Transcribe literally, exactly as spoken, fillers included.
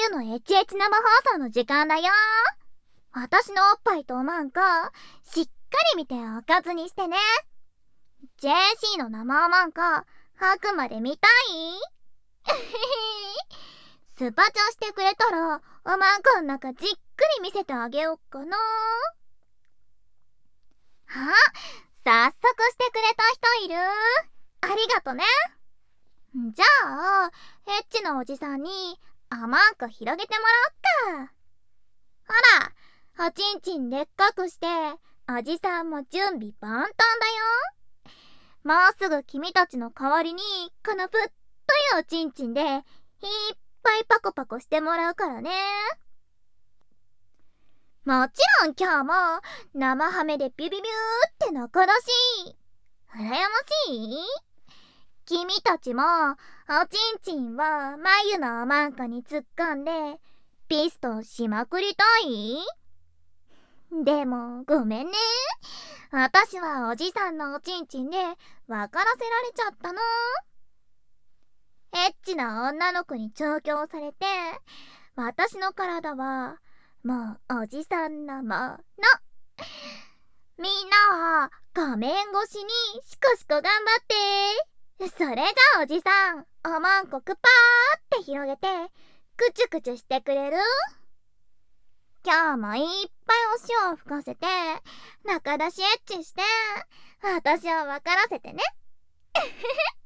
ゆのエチエチ生放送の時間だよ。私のおっぱいとおまんこしっかり見ておかずにしてね。 ジェーシー の生おまんこあくまで見たいスパチャしてくれたらおまんこの中じっくり見せてあげよっかな。あ、早速してくれた人いる。ありがとね。じゃあエッチなおじさんにおまんこ広げてもらおっか。ほら、おちんちんでっかくしておじさんも準備万端だよ。もうすぐ君たちの代わりにこのぶっといおちんちんでいっぱいパコパコしてもらうからね。もちろん今日も生ハメでビュビビューって中出し。羨ましい？君たちもおちんちんを眉のおまんこに突っ込んでピストンしまくりたい？でもごめんね、私はおじさんのおちんちんで分からせられちゃったの。エッチな女の子に調教されて私の体はもうおじさんのもの。みんなは画面越しにシコシコ頑張って。それじゃあおじさんおまんこくぱーって広げてくちゅくちゅしてくれる？今日もいっぱいお塩を吹かせて中出しエッチして私を分からせてね